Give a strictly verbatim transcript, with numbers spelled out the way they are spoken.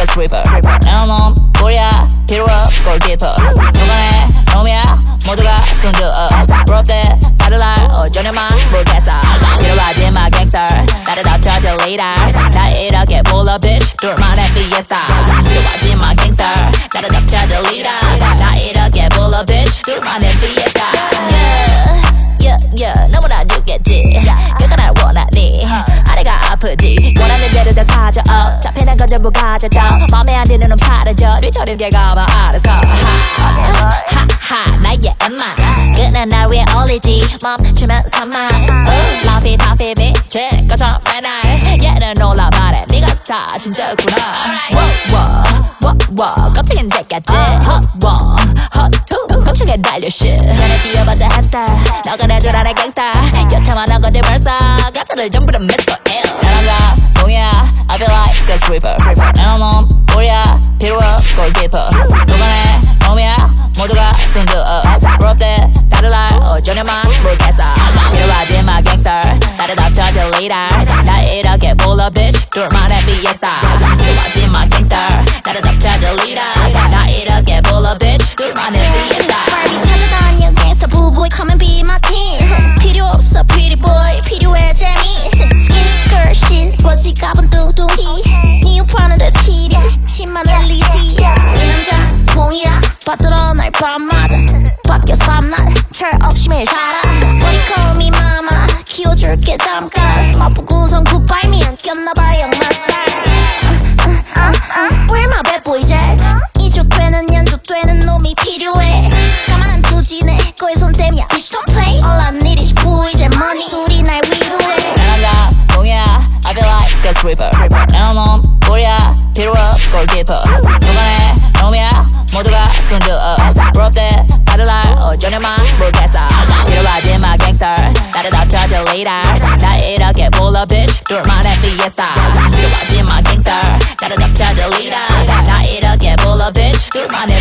cause reaper 나는 놈 꼬리야 필요 없 골키퍼 누가네 놈이야 모두가 손들어 부럽대 다들 날 어쩌냐만 모르겠어 이러가지 마 갱스터 나를 덮쳐 delete 날 이렇게 불러 bitch 둘만의 fiesta 이러가지 마 갱스터 나를 덮쳐 delete 날 이렇게 불러 bitch 둘만의 fiesta yeah yeah yeah 너무나 죽겠지 내가 날 원하니 아래가 아프지 원하는 대로 다 사줘 어. 잡히는 건 전부 가져둬 맘에 안 드는 놈 사라져 뒤처린 게 가봐 알아서 하하하 나의 엠마 그는 날 위해 올리지 멈추면 사망 라피 타피 비칠 것처럼 맨날 얘는 놀라 말해 네가 사진 찍구나 워워워워 깜짝인 데까지 헛워 헛투 훔치게 달려 shit 전에 뛰어봤자 햄스터 너가 내줄 아는 갱스터 여태만 한 건데 벌써 가짜를 전부 다 miss for ill 나랑가 동이야 I feel like a sweeper 나는 놈 꼬리야 필요 없 골키퍼 누가네 놈이야 모두가 손들어 부럽대 다들 날 어쩌냐만 모르겠어 이러가지 마 갱스터 나를 덮쳐 delete 날 이렇게 불러 bitch 둘만의 fiesta 이러가지 마 갱스터 나를 덮쳐 delete 날 이렇게 불러 bitch 둘만의 fiesta 빨리 찾아다녀 갱스터 부부이 come and be my team 필요 없어 pretty boy 필요해 재미 skinny girl shit 버지갑은 뚱뚱이 네 오빠는 더 스키리 침만 흘리지 이 남자 봉이야 받들어 날 밤마다 바뀌어서 밤낮 철없이 매일 살아 What you call me mama 키워줄게 잠깐 맛보고선 goodbye me 안 꼈나봐 양말살 Where my bad boy jack 이족되는 연족되는 놈이 필요해 가만 안 두지 내 거에 손대면 Bitch don't play All I need is 보이제 money 둘이 날 위로해 나랑가 동이야 I feel like a sweeper 나는 놈 꼬리야 필요 없 골키퍼 누가네 놈이야 모두가 손들어 부럽대 다들 날 어쩌냐만 모르겠어 이러가지 마 갱스터 나를 덮쳐 delete 날 이렇게 불러 bitch 둘만의 fiesta 이러가지 마 갱스터 나를 덮쳐 delete 날 이렇게 불러 bitch 둘만의